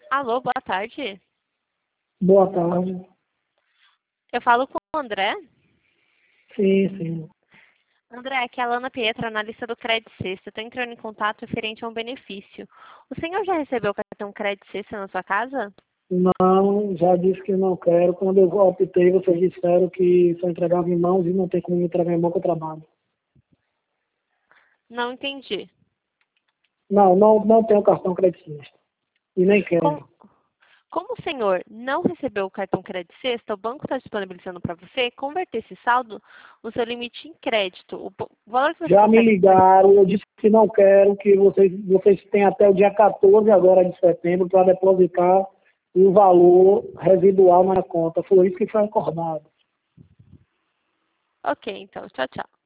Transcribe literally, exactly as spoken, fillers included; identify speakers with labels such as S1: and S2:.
S1: Alô, boa tarde.
S2: Boa tarde.
S1: Eu falo com o André.
S2: Sim, sim.
S1: André, aqui é a Lana Pietra, analista do Credit Sexta. Estou entrando em contato referente a um benefício. O senhor já recebeu o cartão Credit Sexta na sua casa?
S2: Não, já disse que não quero. Quando eu optei, vocês disseram que só entregava em mãos e não tem como me entregar em mão que eu trabalho.
S1: Não entendi.
S2: Não, não, não tenho cartão creditista. E nem
S1: Com-
S2: quero.
S1: Como o senhor não recebeu o cartão Credit Sexta, o banco está disponibilizando para você converter esse saldo no seu limite em crédito. O po- o valor que você
S2: Já me
S1: consegue...
S2: ligaram, eu disse que não quero, que vocês, vocês têm até o dia quatorze agora de setembro para depositar o valor residual na conta. Foi isso que foi acordado.
S1: Ok, então. Tchau, tchau.